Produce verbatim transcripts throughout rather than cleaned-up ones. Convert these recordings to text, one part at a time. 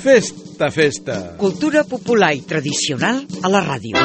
Festa, festa. Cultura popular i tradicional a la ràdio.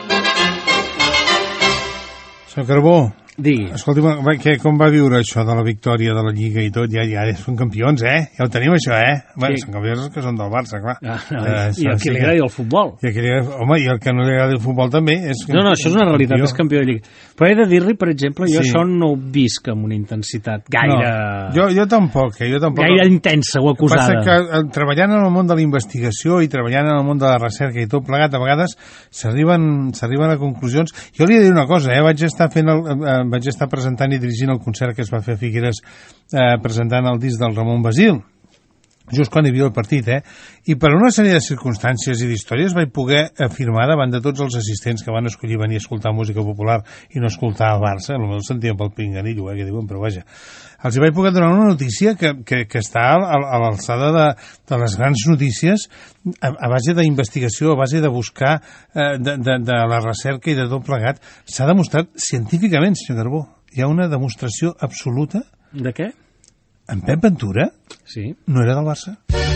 Senyor Carbó, digui. Escolti'm, que, com va viure això de la victòria de la Lliga i tot? Ja, ja són campions, eh? Ja ho tenim, això, eh? Sí. Bé, són campions que són del Barça, clar. Ah, no, eh, I el que li agradi el futbol. I el que li agradi, home, i el que no li agradi el futbol també és... No, no, això és una realitat, campió. És campió de Lliga. Però he de dir-li, per exemple, jo sí. això no ho visc amb una intensitat gaire... No, jo, jo tampoc, eh? Jo tampoc... Gaire intensa o acusada. Passa que treballant en el món de la investigació i treballant en el món de la recerca i tot plegat, a vegades s'arriben a conclusions. Jo li he de dir una cosa, eh? Vaig estar fent el, eh, vaig estar presentant i dirigint el concert que es va fer a Figueres eh, presentant el disc del Ramon Basil, just quan hi havia el partit, eh? I per una sèrie de circumstàncies i d'històries vaig poder afirmar davant de tots els assistents que van escollir venir a escoltar música popular i no escoltar el Barça, potser el sentíem pel pinganillo, eh, que diuen, però vaja. Els hi vaig poder donar una notícia que, que, que està a, a l'alçada de, de les grans notícies a, a base d'investigació, a base de buscar eh, de, de, de la recerca i de tot plegat. S'ha demostrat científicament, senyor Carbó. Hi ha una demostració absoluta... De què? En Pep Ventura sí. no era del Barça.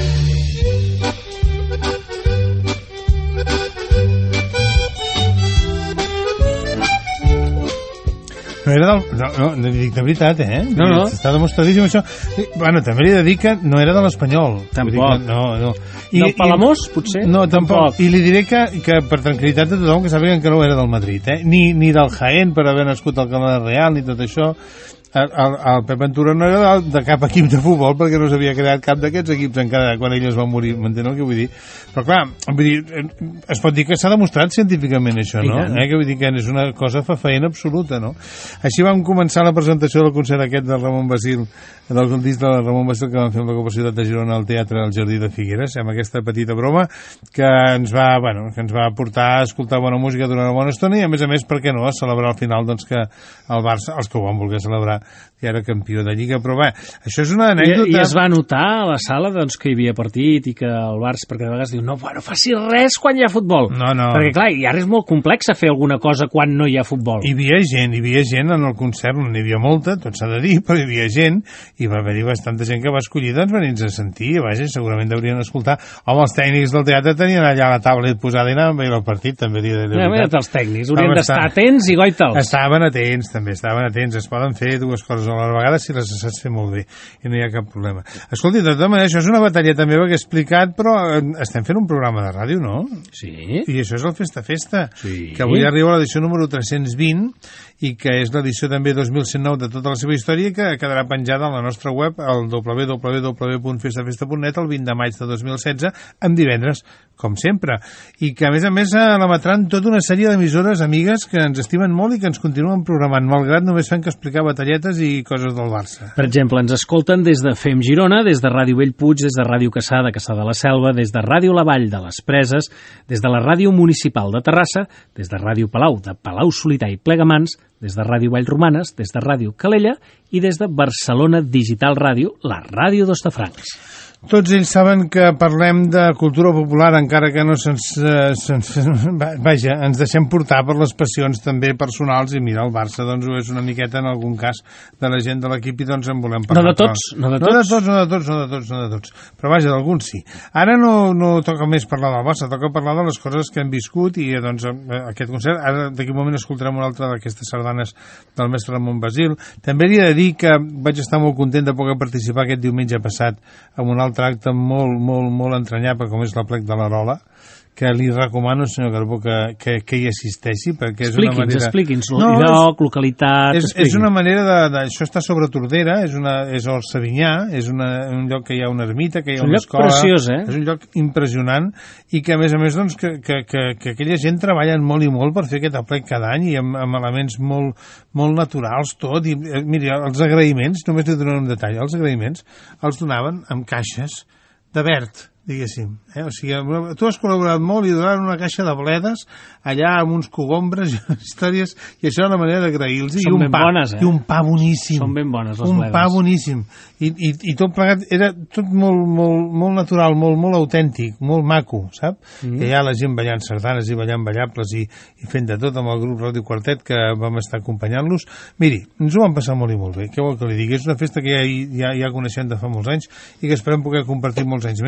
No era del... No, no, no dic de veritat, eh? No, no. Està demostradíssim això. Bueno, també li he de dir que no era de l'Espanyol. Tampoc. No, no. I, del Palamós, i, potser? No, tampoc. tampoc. I li diré que, que per tranquil·litat de tothom, que sàpiguen que no era del Madrid, eh? Ni, ni del Jaén, per haver nascut al Canal Real, ni tot això. El, el, el Pep Ventura no era de, de cap equip de futbol perquè no s'havia creat cap d'aquests equips encara quan ell es va morir, m'entén el que vull dir? Però clar, vull dir, es pot dir que s'ha demostrat científicament això, no? Eh? Que vull dir que és una cosa fefaent absoluta, no? Així vam començar la presentació del concert aquest del Ramon Basil, del disc de Ramon Basil que vam fer amb la Comunitat de Girona al Teatre al Jardí de Figueres, amb aquesta petita broma que ens va, bueno, que ens va portar a escoltar bona música durant una bona estona i a més a més, per què no, a celebrar al final doncs que el Barça, els que ho van voler celebrar, ja era campió de Lliga, però bé, això és una anècdota... I, i es va notar a la sala doncs, que hi havia partit i que el Barça, perquè de vegades diu no, no faci res quan hi ha futbol. No, no. Perquè clar, i ara és molt complex fer alguna cosa quan no hi ha futbol. Hi havia gent, hi havia gent en el concert, no n'hi havia molta, tot s'ha de dir, però hi havia gent, i va haver-hi bastanta gent que va escollir, doncs venir-nos a sentir, i vaja, segurament deurien escoltar. Home, els tècnics del teatre tenien allà la tablet posada i anaven a veure el partit, també li de veritat. Ja, els tècnics haurien d'estar atents i goita'ls. Estaven atents, també, estaven atents, es poden fer dues coses a la vegada si les saps fer molt bé i no hi ha cap problema. Escolti, de tota manera, això és una batalleta meva que he explicat, però estem fent un programa de ràdio, no? Sí. I això és el Festa Festa, sí. Que avui arriba a l'edició número tres-cents vint i que és l'edició també dos mil cent nou de tota la seva història i que quedarà penjada a la nostra web al w w w punt festa festa punt net el vint de maig de dos mil setze amb divendres, com sempre. I que a més a més l'emetran tota una sèrie d'emissores amigues que ens estimen molt i que ens continuen programant, malgrat només fem que explicar batalletes i coses del Barça. Per exemple, ens escolten des de F E M Girona, des de Ràdio Bellpuig, des de Ràdio Cassà de Cassà de la Selva, des de Ràdio La Vall de les Preses, des de la Ràdio Municipal de Terrassa, des de Ràdio Palau de Palau Solità i Plegamans, des de Ràdio Vallromanes, des de Ràdio Calella i des de Barcelona Digital Ràdio, la ràdio d'Hostafrancs. Tots ells saben que parlem de cultura popular, encara que no se'ns... Eh, se'ns vaja, ens deixem portar per les passions també personals, i mira, el Barça doncs ho és una miqueta en algun cas de la gent de l'equip i doncs en volem parlar. No de tots, no de tots. No de tots, no de tots, no de tots, no de tots. Però vaja, d'alguns sí. Ara no, no toca més parlar del Barça, toca parlar de les coses que hem viscut i doncs aquest concert, ara d'aquí un moment escoltarem una altra d'aquestes sardanes del mestre Ramon Basil. També li he de dir que vaig estar molt content de poder participar aquest diumenge passat en un altre acte molt, molt, molt entranyable com és l'Aplec de l'Arola, que li recomano, senyor Carbó, que, que, que hi assisteixi, perquè és una manera... Expliqui'ns, no, lloc, localitat... És, és una manera de, de... Això està sobre Tordera, és, una, és Hort Savinyà, és una, un lloc que hi ha una ermita, que hi ha una escola... És un lloc preciós, eh? És un lloc impressionant i que, a més a més, doncs, que, que, que, que aquella gent treballen molt i molt per fer aquest aplec cada any i amb, amb elements molt, molt naturals, tot. I, miri, els agraïments, només li donaré un detall, els agraïments els donaven amb caixes de verd, diguéssim. Eh? O sigui, tu has col·laborat molt i donaven una caixa de bledes allà amb uns cogombres i històries, i això era la manera d'agrair-los. Són I un ben pa, bones, eh? I un pa boníssim. Són ben bones, les un bledes. Un pa boníssim. I, i, i tot plegat era tot molt, molt, molt natural, molt, molt autèntic, molt maco, sap? Mm. Que hi ha la gent ballant sardanes i ballant ballables i, i fent de tot amb el grup Ràdio Quartet que vam estar acompanyant-los. Miri, ens ho vam passar molt i molt bé. Què vol que li digui? És una festa que ja, ja, ja coneixem de fa molts anys i que esperem poder compartir molts anys més, perquè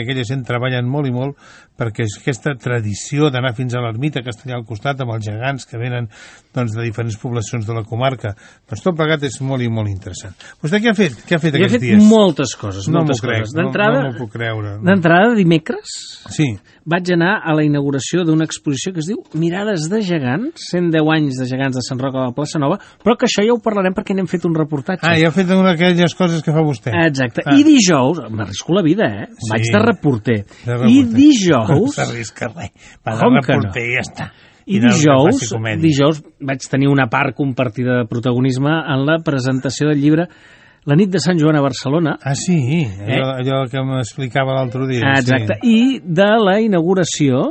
aquella gent treballen molt i molt perquè aquesta tradició d'anar fins a l'ermita que està allà al costat amb els gegants que venen doncs, de diferents poblacions de la comarca, doncs tot plegat és molt i molt interessant. Vostè què ha fet? Què ha fet aquests dies? Jo he fet moltes coses, no moltes m'ho crec, coses. D'entrada, no, no m'ho puc creure. No. D'entrada, dimecres, sí. vaig anar a la inauguració d'una exposició que es diu Mirades de gegants, cent deu anys de gegants de Sant Roc a la Plaça Nova, però que això ja ho parlarem perquè n'hem fet un reportatge. Ah, ja ha fet una d'aquelles coses que fa vostè. Exacte. Ah. I dijous, m'arrisco la vida, eh? Sí. Vaig de reporter. De reporter. I dijous... No s'arrisca res. Va de Com que reporter no? i ja està. I, I dijous, dijous vaig tenir una part compartida de protagonisme en la presentació del llibre La nit de Sant Joan a Barcelona. Ah, sí, allò, eh? allò que m'explicava l'altre dia. Exacte, sí. I de la inauguració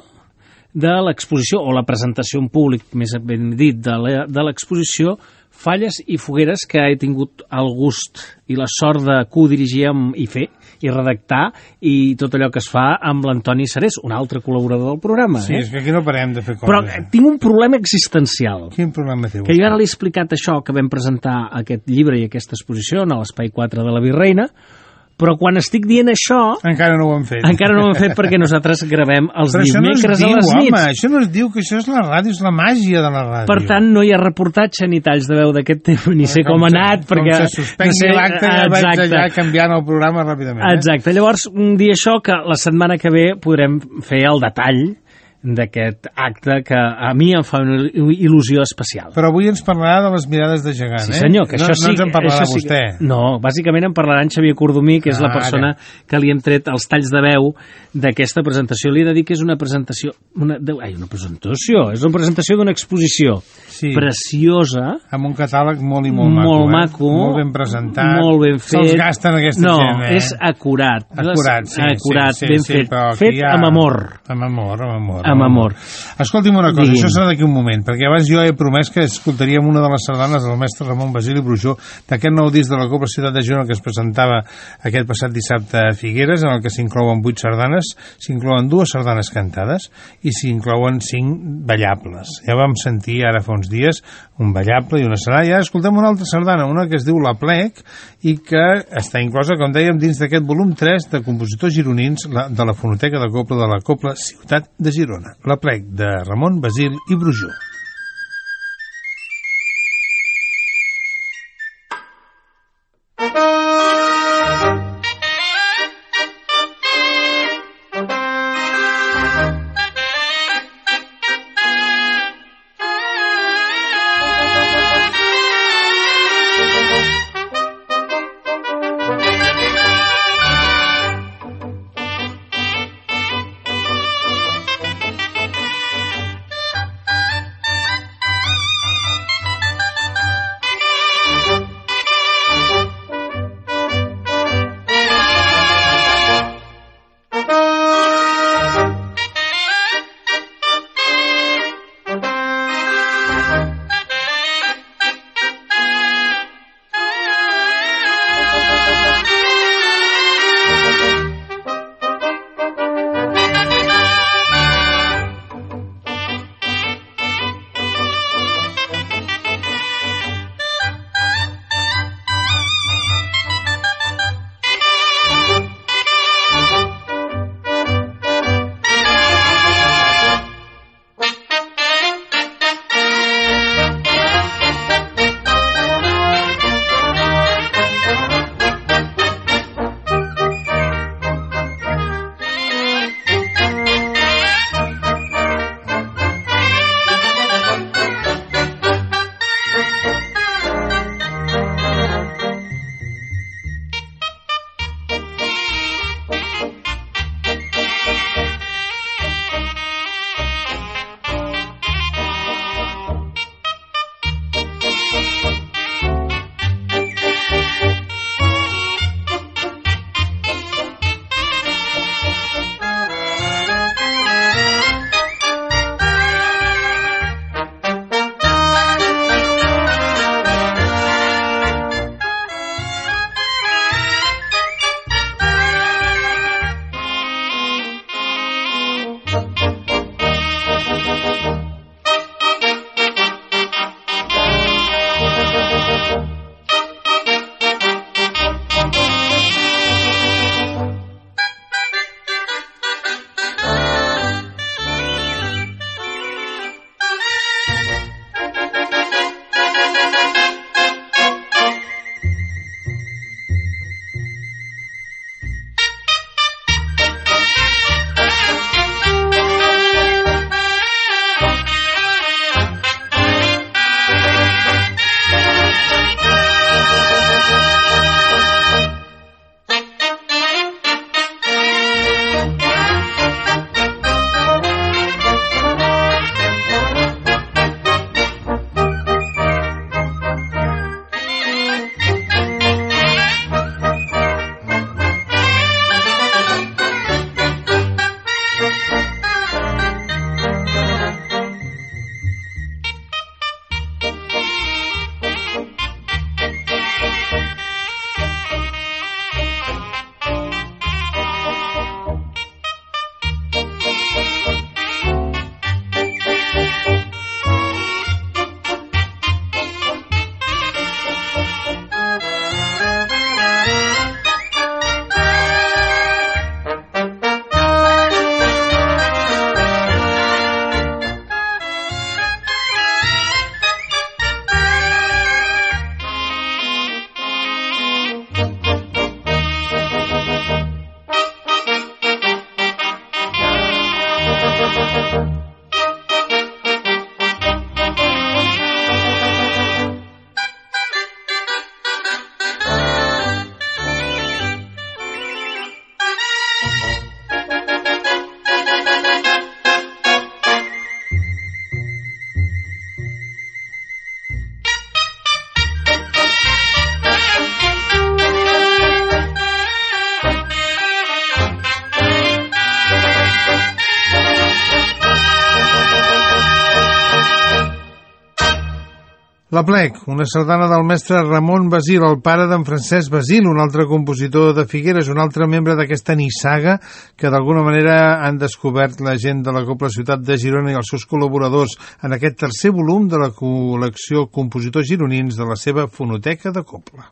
de l'exposició, o la presentació en públic, més ben dit, de l'exposició Falles i fogueres, que he tingut el gust i la sort de codirigir i fer, i redactar, i tot allò que es fa amb l'Antoni Serés, un altre col·laborador del programa. Sí, eh? és que aquí no parem de fer coses. Però eh, tinc un problema existencial. Quin problema té? Que jo ara l'he explicat això, que vam presentar aquest llibre i aquesta exposició a l'Espai quatre de la Virreina, però quan estic dient això... Encara no ho hem fet. Encara no ho hem fet perquè nosaltres gravem els però dimecres no a les diu, nits. Home, això no es diu, que això és la ràdio, és la màgia de la ràdio. Per tant, no hi ha reportatge ni talls de veu d'aquest tema, ni sé com, com ha anat, com perquè... Com se suspengui no sé, l'acte, ja vaig allà canviant el programa ràpidament. Eh? Exacte. Llavors, dir això, que la setmana que ve podrem fer el detall d'aquest acte que a mi em fa una il·lusió especial. Però avui ens parlarà de les mirades de gegant, sí, eh? Sí, senyor, que no, això sí... No ens en parlarà sí, vostè. No, bàsicament en parlarà en Xavier Cordomí, que és ah, la persona ara. que li hem tret els talls de veu d'aquesta presentació. Li he de dir que és una presentació... Una, de, ai, una presentació! És una presentació d'una exposició sí. preciosa. Amb un catàleg molt i molt, molt maco, maco. Eh? Molt ben presentat. Molt ben fet. Se'ls gasten aquesta no, gent, eh? No, és acurat. Acurat, sí. Acurat, sí, sí, ben sí, fet. Fet ha... amb amor. Amb amor, amb amor. Amb amor. Escolti'm una cosa, Digui'm. Això serà d'aquí un moment, perquè abans jo he promès que escoltaríem una de les sardanes del mestre Ramon Basili Brujó d'aquest nou disc de la Cobla Ciutat de Girona que es presentava aquest passat dissabte a Figueres, en el que s'inclouen vuit sardanes, s'inclouen dues sardanes cantades i s'inclouen cinc ballables. Ja vam sentir ara fa uns dies un ballable i una sardana, i ara escoltem una altra sardana, una que es diu La Plec i que està inclosa, com dèiem, dins d'aquest volum tres de compositors gironins de la Fonoteca de Cobla de la Cobla Ciutat de Girona. La Plec de Ramon Basil i Brujó. La Plec, una sardana del mestre Ramon Basil, el pare d'en Francesc Basil, un altre compositor de Figueres, un altre membre d'aquesta nissaga que d'alguna manera han descobert la gent de la Cobla Ciutat de Girona i els seus col·laboradors en aquest tercer volum de la col·lecció Compositors Gironins de la seva fonoteca de cobla.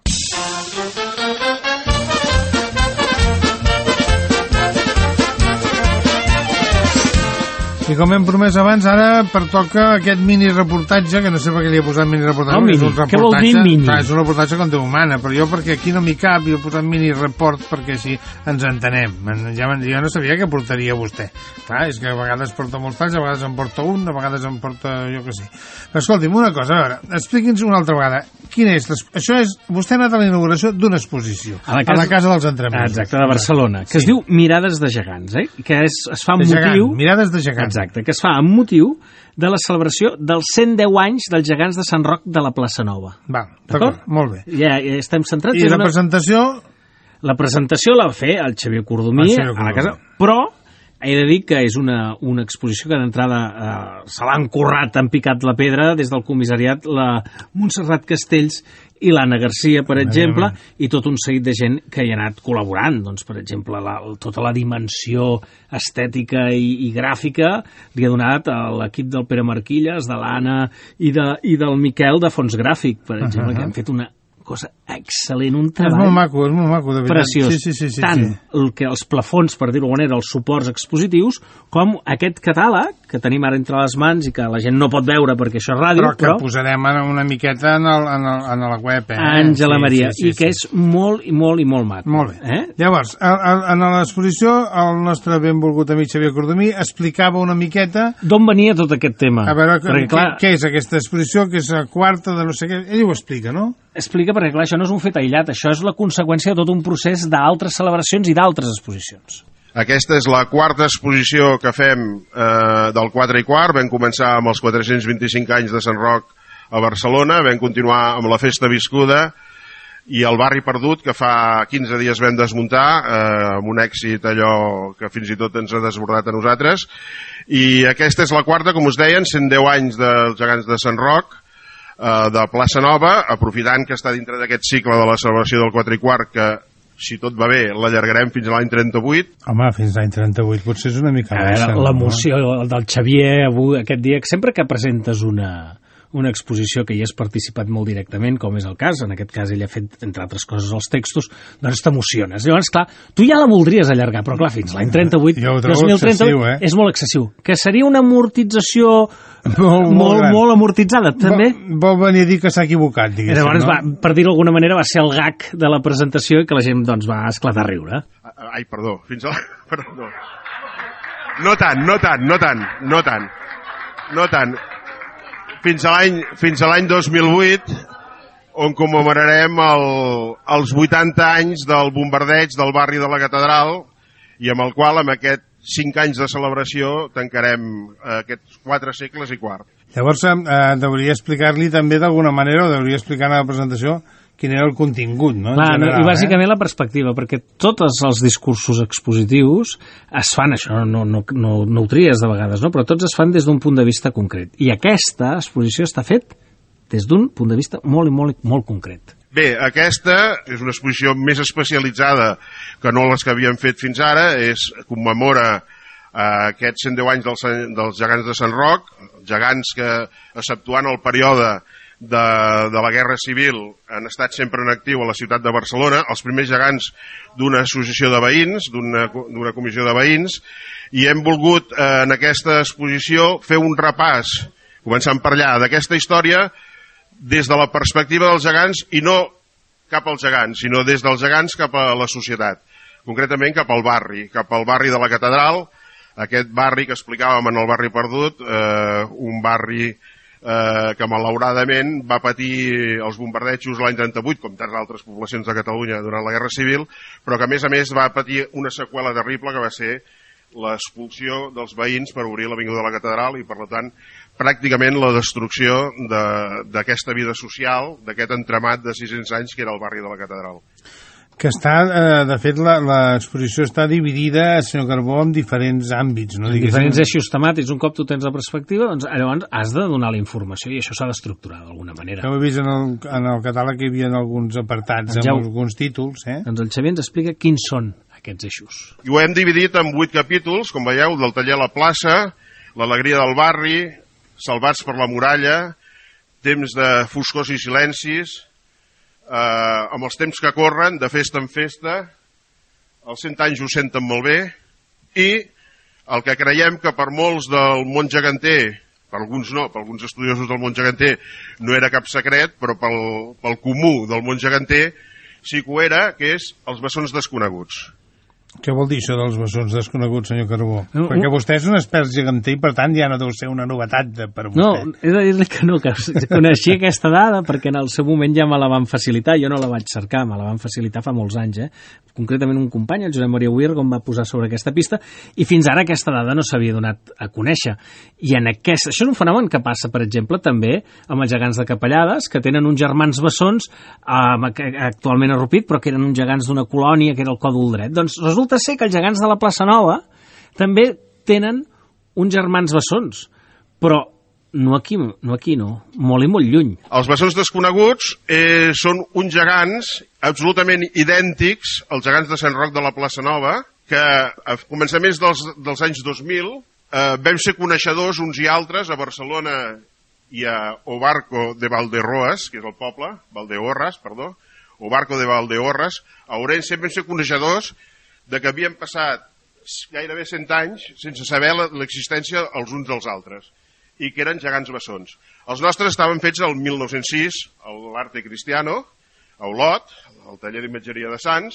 I com hem promès abans, ara pertoca aquest mini-reportatge, que no sé per què li he posat mini-reportatge. No, mini. És un reportatge, què vol dir mini? Clar, és un reportatge com Déu mana, però jo perquè aquí no m'hi cap, jo he posat mini-report perquè així ens entenem. Ja, jo no sabia què portaria vostè. Clar, és que a vegades porta molts talls, a vegades en porta un, a vegades en porta jo què sé. Però escolti'm, una cosa, a veure, expliqui'ns una altra vegada. Quina és? Això és... Vostè ha anat a la inauguració d'una exposició. A la casa, a la casa dels Entremesos. Exacte, de Barcelona, que sí. Es diu Mirades de gegants, eh? Que és, es fa amb de motiu... Gegant, Mirades de gegants. Exacte, que es fa amb motiu de la celebració dels cent deu anys dels gegants de Sant Roc de la Plaça Nova. Va, d'acord, molt bé. Ja, ja estem centrats. I la una... presentació... La presentació la va fer el Xavier Cordomí el Xavier a la casa, però he de dir que és una, una exposició que d'entrada eh, se l'han currat, han picat la pedra des del comissariat la Montserrat Castells i l'Anna Garcia, per exemple, i tot un seguit de gent que hi ha anat col·laborant. Doncs, per exemple, la, tota la dimensió estètica i, i gràfica li ha donat a l'equip del Pere Marquilles, de l'Anna i, de, i del Miquel de Fons Gràfic, per exemple, uh -huh. que han fet una cosa excel·lent, un treball... És molt maco, és molt maco, de veritat. Preciós. Sí, sí, sí, sí, Tant sí. el que els plafons, per dir-ho manera, els suports expositius, com aquest catàleg que tenim ara entre les mans i que la gent no pot veure perquè això és ràdio, però... que però... posarem una miqueta en, el, en, el, en la web, eh? Àngela sí, Maria, sí, sí, i que sí. és molt, i molt, i molt maco. Molt bé. Eh? Llavors, a, a, en l'exposició, el nostre benvolgut amic Xavier Cordomí explicava una miqueta... D'on venia tot aquest tema? A veure, perquè, què, clar, què és aquesta exposició, que és la quarta de no sé què... Ell ho explica, no? Explica, perquè clar, això no és un fet aïllat, això és la conseqüència de tot un procés d'altres celebracions i d'altres exposicions. Aquesta és la quarta exposició que fem eh, del quatre i quart. Vam començar amb els quatre-cents vint-i-cinc anys de Sant Roc a Barcelona, vam continuar amb la Festa Viscuda i el Barri Perdut, que fa quinze dies vam desmuntar, eh, amb un èxit allò que fins i tot ens ha desbordat a nosaltres. I aquesta és la quarta, com us deien, cent deu anys dels gegants de Sant Roc, de Plaça Nova, aprofitant que està dintre d'aquest cicle de la celebració del quatre i quart, que si tot va bé l'allargarem fins a l'any trenta-vuit. Home, fins a l'any trenta-vuit potser és una mica... A veure, l'emoció no? del Xavier avui, aquest dia, sempre que presentes una, una exposició que hi has participat molt directament, com és el cas, en aquest cas ell ha fet, entre altres coses, els textos, doncs t'emociones. Llavors, clar, tu ja la voldries allargar, però clar, fins l'any trenta-vuit, dos mil trenta-vuit, eh? És molt excessiu. Que seria una amortització molt, molt, molt, molt amortitzada, també. Vol, vol venir a dir que s'ha equivocat, diguéssim, llavors, no? va, per dir-ho d'alguna manera, va ser el gag de la presentació i que la gent doncs, va esclatar a riure. Ai, perdó, fins a la... Perdó. No tant, no tant, no tant, no tant, no tant. Fins a l'any fins a l'any dos mil vuit, on commemorarem el, els vuitanta anys del bombardeig del barri de la Catedral, i amb el qual, amb aquest cinc anys de celebració, tancarem eh, aquests quatre segles i quart. Llavors, eh, deuria explicar-li també d'alguna manera, o deuria explicar en la presentació, quin era el contingut, no? Clar, general, i bàsicament eh? la perspectiva, perquè tots els discursos expositius es fan, això no, no, no, no ho tries de vegades, no? Però tots es fan des d'un punt de vista concret. I aquesta exposició està fet des d'un punt de vista molt i molt, molt concret. Bé, aquesta és una exposició més especialitzada que no les que havíem fet fins ara, és commemora eh, aquests cent deu anys dels, dels gegants de Sant Roc, gegants que, exceptuant el període de, de la Guerra Civil, han estat sempre en actiu a la ciutat de Barcelona, els primers gegants d'una associació de veïns, d'una d'una comissió de veïns, i hem volgut eh, en aquesta exposició fer un repàs, començant per allà, d'aquesta història, des de la perspectiva dels gegants, i no cap als gegants, sinó des dels gegants cap a la societat, concretament cap al barri, cap al barri de la Catedral, aquest barri que explicàvem en el barri perdut, eh, un barri eh, que malauradament va patir els bombardejos l'any trenta-vuit, com tants altres poblacions de Catalunya durant la Guerra Civil, però que a més a més va patir una seqüela terrible que va ser l'expulsió dels veïns per obrir l'Avinguda de la Catedral i, per tant, pràcticament la destrucció d'aquesta vida social, d'aquest entramat de sis-cents anys que era el barri de la Catedral. Que està, eh, de fet, l'exposició està dividida, senyor Carbó, en diferents àmbits. No? En diferents eixos temàtics. Un cop tu tens la perspectiva, doncs llavors has de donar la informació i això s'ha d'estructurar d'alguna manera. Ho he vist en el, en el catàleg que hi havia alguns apartats, amb ja, alguns títols. Eh? Doncs el Xavier ens explica quins són aquests eixos. I ho hem dividit en vuit capítols, com veieu, del taller a la plaça, l'alegria del barri, salvats per la muralla, temps de foscors i silencis, eh, amb els temps que corren, de festa en festa, els cent anys ho senten molt bé, i el que creiem que per molts del món geganter, per alguns no, per alguns estudiosos del món geganter no era cap secret, però pel, pel comú del món geganter sí que ho era, que és els bessons desconeguts. Què vol dir això dels bessons desconeguts, senyor Carbó? No, Perquè no. vostè és un expert geganter i, per tant, ja no deu ser una novetat de, per vostè. No, he de dir-li que no, que coneixia aquesta dada perquè en el seu moment ja me la van facilitar. Jo no la vaig cercar, me la van facilitar fa molts anys, eh? Concretament un company, el Josep Maria Huir, com va posar sobre aquesta pista, i fins ara aquesta dada no s'havia donat a conèixer. I en aquest... Això és un fenomen que passa, per exemple, també amb els gegants de Capellades, que tenen uns germans bessons, eh, actualment a Rupit, però que eren uns gegants d'una colònia, que era el Còdol Dret. Doncs resulta ser que els gegants de la Plaça Nova també tenen uns germans bessons, però no aquí, no aquí, no, molt i molt lluny. Els bessons desconeguts eh, són uns gegants absolutament idèntics als gegants de Sant Roc de la Plaça Nova, que a començaments dels, dels anys dos mil eh, vam ser coneixedors uns i altres a Barcelona i a Obarco de Valdeorras, que és el poble, Valdeorras, perdó, Obarco de Valdeorras, a Ourense vam ser coneixedors de que havien passat gairebé cent anys sense saber l'existència els uns dels altres i que eren gegants bessons. Els nostres estaven fets el mil nou-cents sis a l'Arte Cristiano, a Olot, al taller d'imatgeria de Sants.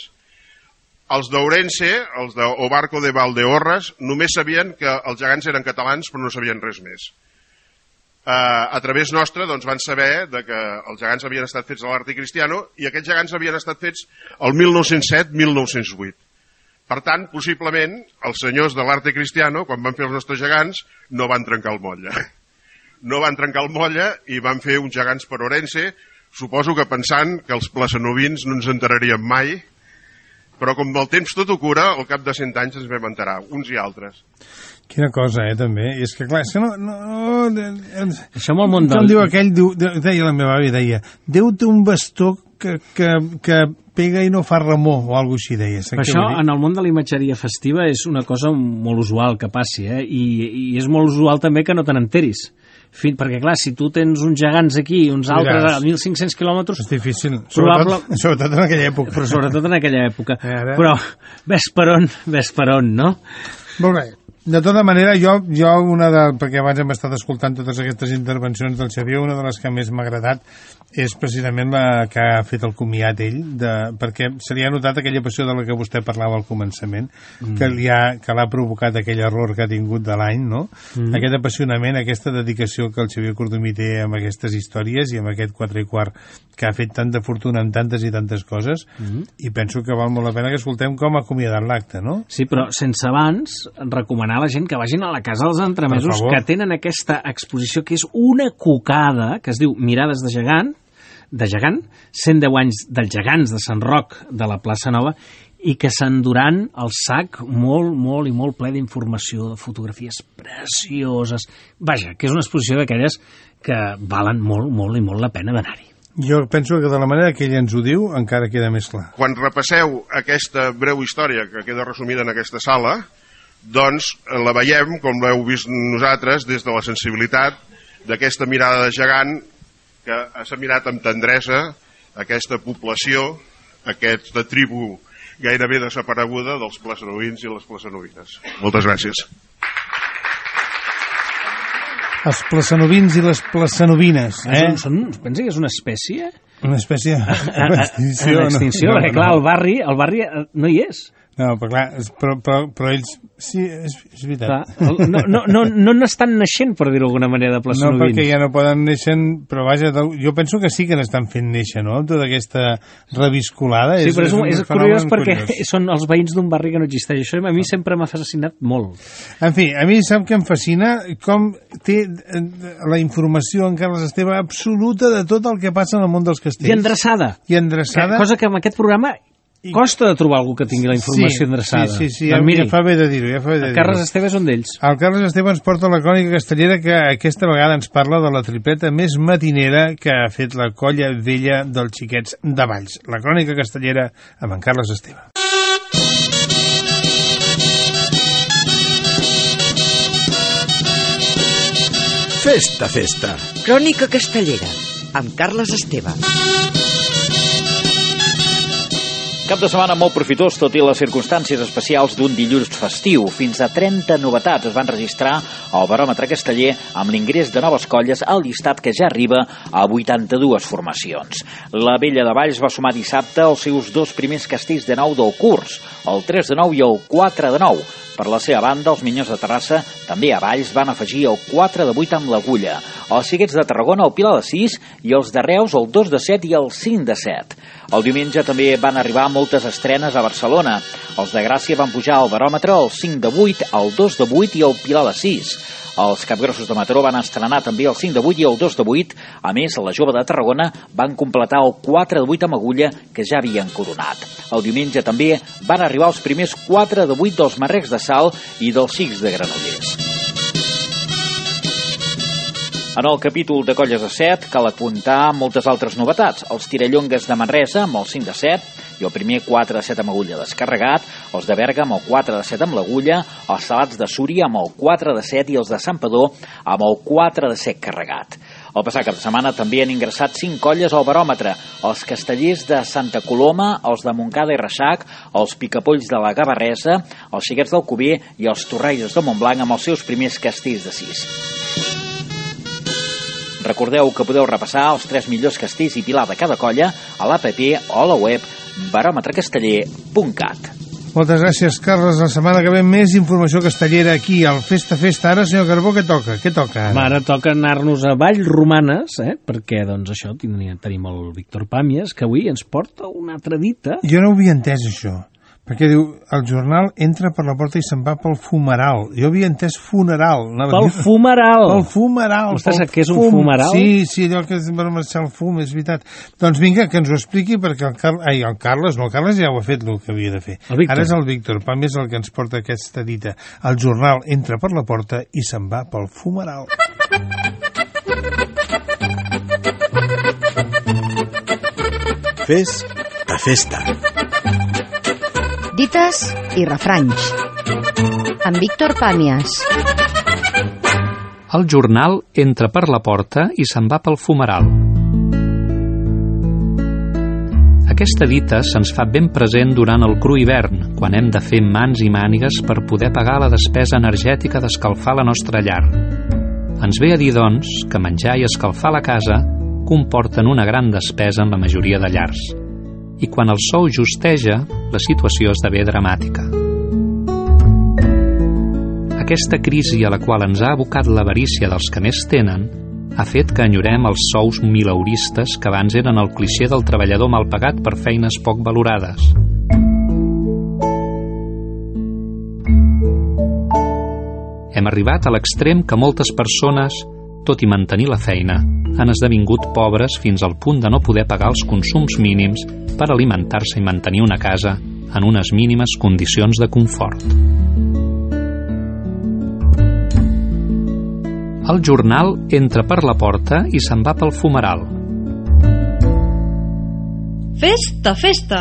Els d'Ourense, els d'Obarco de Valdeorras, només sabien que els gegants eren catalans però no sabien res més. Uh, a través nostre doncs, van saber de que els gegants havien estat fets a l'Arte Cristiano i aquests gegants havien estat fets el mil nou-cents set mil nou-cents vuit. Per tant, possiblement, els senyors de l'Arte Cristiano, quan van fer els nostres gegants, no van trencar el motlle. No van trencar el motlle i van fer uns gegants per Ourense, suposo que pensant que els plaçanovins no ens enteraríem mai, però com el temps tot ho cura, al cap de cent anys ens vam enterar, uns i altres. Quina cosa, eh, també. I és que, clar, és que no... no, no Això amb el món del... Com diu aquell, diu, deia la meva àvia, deia, Déu té un bastó que, que, que pega i no fa remor, o alguna cosa així deia. Això, en el món de la imatgeria festiva, és una cosa molt usual que passi, eh? I, i és molt usual també que no te n'enteris. Fin, perquè, clar, si tu tens uns gegants aquí i uns altres a mil cinc-cents quilòmetres... És difícil, probable... sobretot, sobretot en aquella època. Però sobretot en aquella època. Ara... Però ves per on, ves per on, no? Molt bé. De tota manera, jo, jo una de, perquè abans hem estat escoltant totes aquestes intervencions del Xavier, una de les que més m'ha agradat és precisament la que ha fet el comiat ell, de, perquè se li ha notat aquella passió de la que vostè parlava al començament, mm. que li ha, que l'ha provocat aquell error que ha tingut de l'any, no? Mm. Aquest apassionament, aquesta dedicació que el Xavier Cordomí té amb aquestes històries i amb aquest quatre i quart que ha fet tanta fortuna en tantes i tantes coses, mm. i penso que val molt la pena que escoltem com ha acomiadat l'acte, no? Sí, però sense abans recomanar a la gent que vagin a la Casa dels Entremesos, que tenen aquesta exposició que és una cocada, que es diu Mirades de gegant, de gegant, cent deu anys dels gegants de Sant Roc de la Plaça Nova, i que s'enduran el sac molt, molt i molt ple d'informació, de fotografies precioses. Vaja, que és una exposició d'aquelles que valen molt, molt i molt la pena d'anar-hi. Jo penso que de la manera que ell ens ho diu encara queda més clar. Quan repasseu aquesta breu història que queda resumida en aquesta sala, doncs la veiem, com l'heu vist nosaltres, des de la sensibilitat d'aquesta mirada de gegant que s'ha mirat amb tendresa aquesta població, aquesta tribu gairebé desapareguda dels plaçanovins i les plaçanovines. Moltes gràcies. Els plaçanovins i les plaçanovines, eh? Són, són, pensa que és una espècie? Una espècie en extinció. En extinció, no, perquè clar, el barri, el barri no hi és. No, però clar, però, però, però ells... Sí, és, és veritat. Clar, no, no, no, no n'estan naixent, per dir-ho d'alguna manera, de plaça No, perquè ja no poden néixer, però vaja, jo penso que sí que n'estan fent néixer, no?, amb tota aquesta reviscolada. Sí, és, però és, és, un, és curiós perquè curiós. Són els veïns d'un barri que no existeix. Això a mi sempre m'ha fascinat molt. En fi, a mi sap que em fascina com té la informació en Carles Esteve absoluta de tot el que passa en el món dels castells. I endreçada. I endreçada. Que, cosa que en aquest programa costa de trobar algú que tingui la informació sí, endreçada. Sí, sí, sí, doncs ja, miri, ja fa bé de dir-ho. Ja fa bé de el Carles Esteve és un d'ells. El Carles Esteve ens porta la crònica castellera que aquesta vegada ens parla de la tripleta més matinera que ha fet la colla vella dels xiquets de Valls. La crònica castellera amb en Carles Esteve. Festa, festa. Crònica castellera amb Carles Esteve. Cap de setmana molt profitós, tot i les circumstàncies especials d'un dilluns festiu. Fins a trenta novetats es van registrar al baròmetre casteller amb l'ingrés de noves colles al llistat que ja arriba a vuitanta-dues formacions. La Vella de Valls va sumar dissabte els seus dos primers castells de nou del curs, el tres de nou i el quatre de nou. Per la seva banda, els Minyons de Terrassa, també a Valls, van afegir el quatre de vuit amb l'Agulla, els Ciguets de Tarragona el Pilar de sis i els de Reus el dos de set i el cinc de set. El diumenge també van arribar moltes estrenes a Barcelona. Els de Gràcia van pujar al baròmetre el cinc de vuit, el dos de vuit i el Pilar de sis. Els Capgrossos de Mataró van estrenar també el cinc de vuit i el dos de vuit. A més, la Jove de Tarragona van completar el quatre de vuit amb Agulla, que ja havien coronat. El diumenge també van arribar els primers quatre de vuit dels Marrecs de Salt i dels Xics de Granollers. En el capítol de colles de set cal apuntar moltes altres novetats. Els Tirallongues de Manresa amb el cinc de set i el primer quatre de set amb Agulla descarregat, els de Berga amb el quatre de set amb l'Agulla, els Salats de Súria amb el quatre de set i els de Santpedor amb el quatre de set carregat. El passat cap de setmana també han ingressat cinc colles al baròmetre, els Castellers de Santa Coloma, els de Montcada i Reixac, els Picapolls de la Gavarresa, els Xiquets d'Alcover i els Torraires de Montblanc amb els seus primers castells de sis. Recordeu que podeu repassar els tres millors castells i pilar de cada colla a l'app o a la web baròmetrecasteller punt cat. Moltes gràcies, Carles. La setmana que ve més informació castellera aquí al Festa Festa. Ara, senyor Carbó, què toca? Què toca ara? Ara toca anar-nos a Vallromanes, eh? perquè doncs això tenim el Víctor Pàmies, que avui ens porta una altra dita. Jo no ho havia entès, això. Perquè diu, el jornal entra per la porta i se'n va pel fumeral. Jo havia entès funeral. Pel fumeral. Pel fumeral. Vostè sap què és un fumeral? Sí, sí, allò que és per marxar el fum, és veritat. Doncs vinga, que ens ho expliqui, perquè el, Car... Ai, el Carles, no, el Carles ja ho ha fet el que havia de fer. Ara és el Víctor Pàmies el que ens porta aquesta dita. El jornal entra per la porta i se'n va pel fumeral. Fes a festa. Dites i refranys. Amb Víctor Pàmies. El jornal entra per la porta i se'n va pel fumeral. Aquesta dita se'ns fa ben present durant el cru hivern, quan hem de fer mans i mànigues per poder pagar la despesa energètica d'escalfar la nostra llar. Ens ve a dir, doncs, que menjar i escalfar la casa comporten una gran despesa en la majoria de llars. I quan el sou justeja, la situació esdevé dramàtica. Aquesta crisi a la qual ens ha abocat l'avarícia dels que més tenen ha fet que enyorem els sous mileuristes que abans eren el clixé del treballador mal pagat per feines poc valorades. Hem arribat a l'extrem que moltes persones, tot i mantenir la feina, han esdevingut pobres fins al punt de no poder pagar els consums mínims per alimentar-se i mantenir una casa en unes mínimes condicions de confort. El jornal entra per la porta i se'n va pel fumeral. Festa, festa!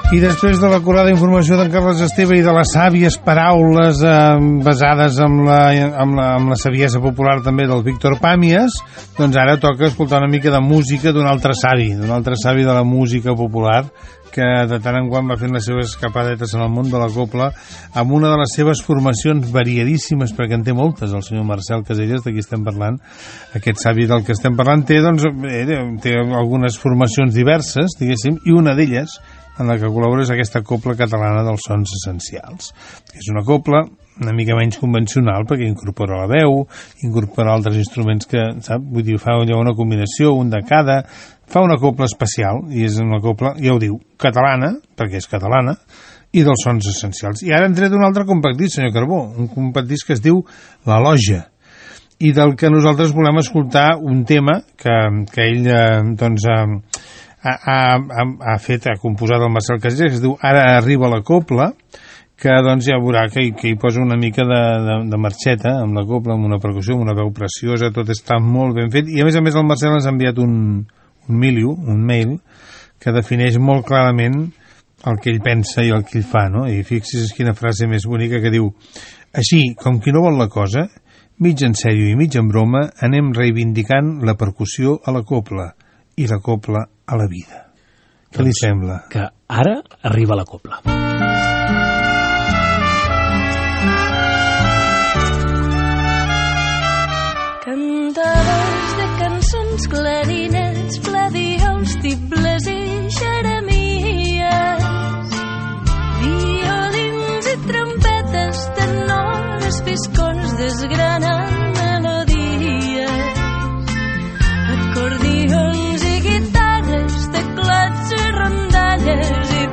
I després de l'acurada informació d'en Carles Esteve i de les sàvies paraules eh, basades en la, en, la, en la saviesa popular també del Víctor Pàmies, doncs ara toca escoltar una mica de música d'un altre savi, d'un altre savi de la música popular, que de tant en quant va fent les seves escapadetes en el món de la copla, amb una de les seves formacions variadíssimes, perquè en té moltes, el senyor Marcel Casellas, de qui estem parlant. Aquest savi del que estem parlant té, doncs, té algunes formacions diverses, diguéssim, i una d'elles en la que col·labora és aquesta copla catalana dels sons essencials. És una copla una mica menys convencional perquè incorpora la veu, incorpora altres instruments que, sap, vull dir, fa una combinació, un de cada, fa una copla especial, i és una copla, ja ho diu, catalana, perquè és catalana, i dels sons essencials. I ara hem tret un altre compact disc, senyor Carbó, un compact disc que es diu La Loja, i del que nosaltres volem escoltar un tema que, que ell, eh, doncs, eh, Ha, ha, ha fet, ha composat el Marcel Casellas, que es diu Ara arriba la copla, que doncs ja veurà que, que hi posa una mica de, de, de marxeta amb la copla, amb una percussió, amb una veu preciosa, tot està molt ben fet, i a més a més el Marcel ens ha enviat un, un miliu, un mail, que defineix molt clarament el que ell pensa i el que ell fa, no? I fixi's quina frase més bonica que diu: així, com qui no vol la cosa, mig en sèrio i mig en broma, anem reivindicant la percussió a la copla i la copla a la vida. Què li sembla? Que ara arriba la copla. Cantadors de cançons, clarinets, fladiols, tibles i xeremies, violins i trompetes, tenores, fiscons, desgranant melodies, acordions i guitarres, teclats i rondalles i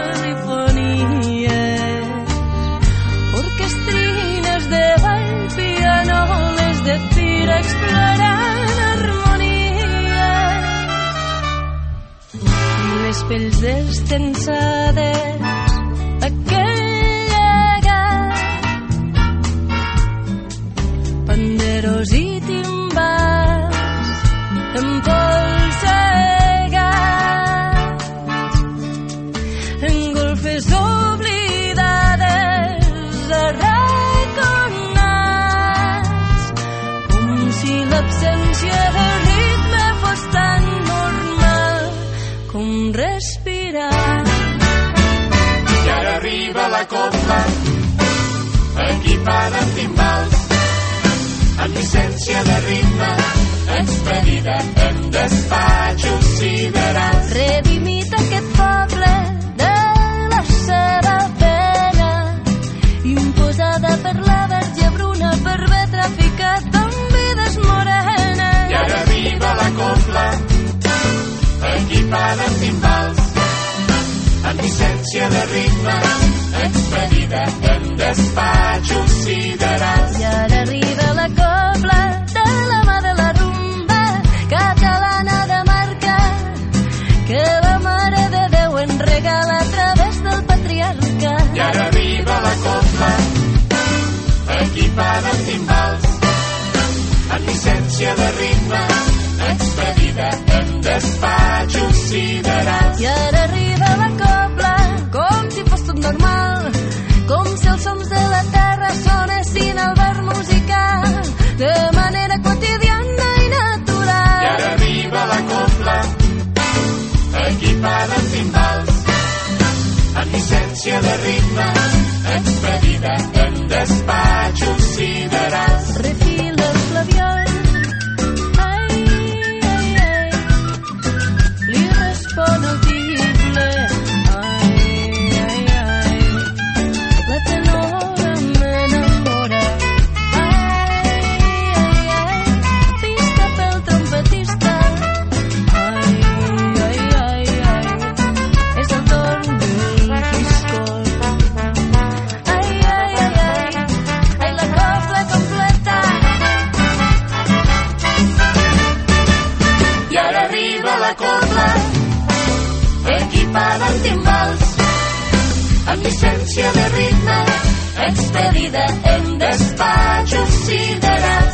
polifonies, orquestrines de ball, pianoles de fira explorant harmonies, i les pells destensades, aquell llegat, panderos i timbals, empolsegats, en golfes oblidades, arraconats, com si l'absència de ritme fos tan normal com respirar. I ara arriba la copla, equipada amb timbals, amb llicència de ritme, expedida en despatxos siderals. Redimit aquest poble de la seva pena, imposada per la verge bruna per haver traficat amb vides morenes. I ara arriba la copla, equipada amb timbals, amb llicència de ritme, expedida en despatxos siderals. I ara arriba la copla de la mà de la rumba catalana de marca, que la Mare de Déu en regala a través del patriarca. I ara arriba la copla, equipada amb timbals, amb llicència de ritme, expedida en despatxos siderals. I ara arriba la copla, com si fos tot normal, com si els sons de la terra sonessin al bar musical, de manera quotidiana i natural. I ara arriba la copla, equipada amb timbals, amb llicència de ritme, expedida en despatxos siderals. Refila el flabiol, ai, ai, ai, li respon el tible, ai, ai, ai, la tenora m'enamora, ai, ai, ai, pista pel trompetista, ai, ai, ai, ai, és el torn del fiscol, ai, ai, ai, ai, ai, la copla completa. I ara arriba la copla, equipada amb timbals, amb llicència de ritme, expedida en despatxos siderals.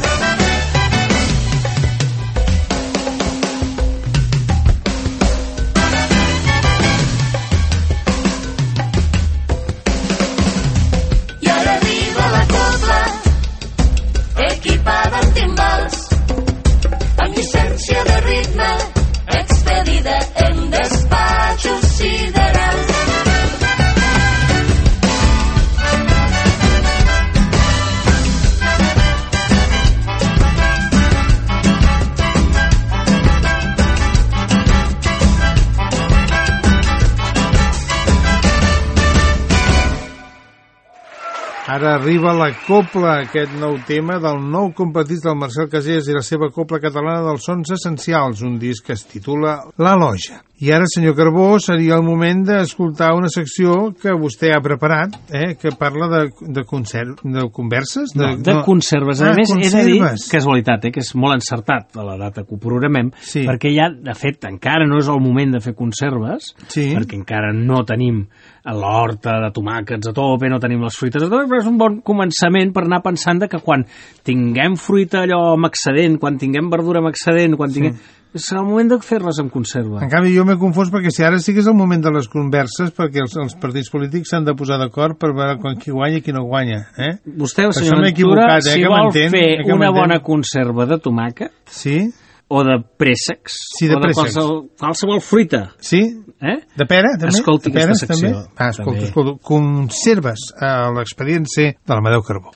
Ara arriba la copla, aquest nou tema del nou competit del Marcel Casellas i la seva copla catalana dels sons essencials, un disc que es titula La Loja. I ara, senyor Carbó, seria el moment d'escoltar una secció que vostè ha preparat, eh, que parla de, de, conserv, de converses? De, no, de no. conserves. A ah, més, conserves. He de dir, casualitat, eh, que és molt encertat a la data que ho programem, sí. perquè ja, de fet, encara no és el moment de fer conserves, sí. perquè encara no tenim l'horta de tomàquets a tope, no tenim les fruites a tope, però és un bon començament per anar pensant de que quan tinguem fruita allò amb excedent, quan tinguem verdura amb excedent, quan tinguem... Sí. Serà el moment de fer-les en conserva. En canvi, jo m'he confós perquè si ara sí que és el moment de les converses, perquè els, els partits polítics s'han de posar d'acord per veure quan qui guanya i qui no guanya. Eh? Vostè, senyor Ventura, eh, si vol fer eh, una bona conserva de tomàquet, sí? o de préssecs, sí, de o de qualsevol, qualsevol fruita. Sí, eh? de pera, també. Escolti de pera, aquesta secció. També. Ah, escolta, escolta, conserves a l'expedient C de l'Amadeu Carbó.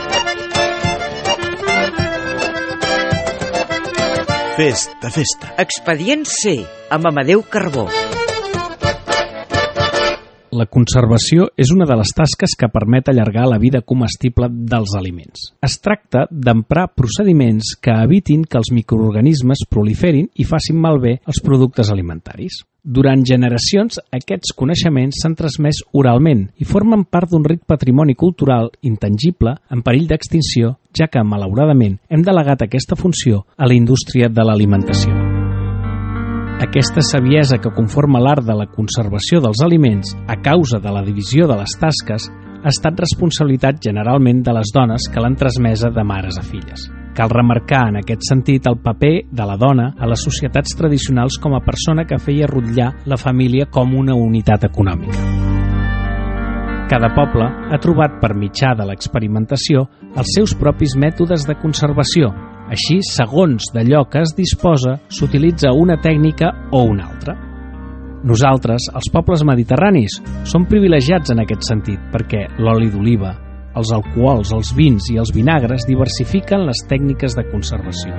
Festa, festa. Expedient C, amb Amadeu Carbó. La conservació és una de les tasques que permet allargar la vida comestible dels aliments. Es tracta d'emprar procediments que evitin que els microorganismes proliferin i facin malbé els productes alimentaris. Durant generacions, aquests coneixements s'han transmès oralment i formen part d'un ric patrimoni cultural intangible en perill d'extinció, ja que, malauradament, hem delegat aquesta funció a la indústria de l'alimentació. Aquesta saviesa que conforma l'art de la conservació dels aliments a causa de la divisió de les tasques ha estat responsabilitat generalment de les dones que l'han transmesa de mares a filles. Cal remarcar en aquest sentit el paper de la dona a les societats tradicionals com a persona que feia rotllar la família com una unitat econòmica. Cada poble ha trobat per mitjà de l'experimentació els seus propis mètodes de conservació. Així, segons d'allò que es disposa, s'utilitza una tècnica o una altra. Nosaltres, els pobles mediterranis, som privilegiats en aquest sentit perquè l'oli d'oliva, els alcohols, els vins i els vinagres diversifiquen les tècniques de conservació.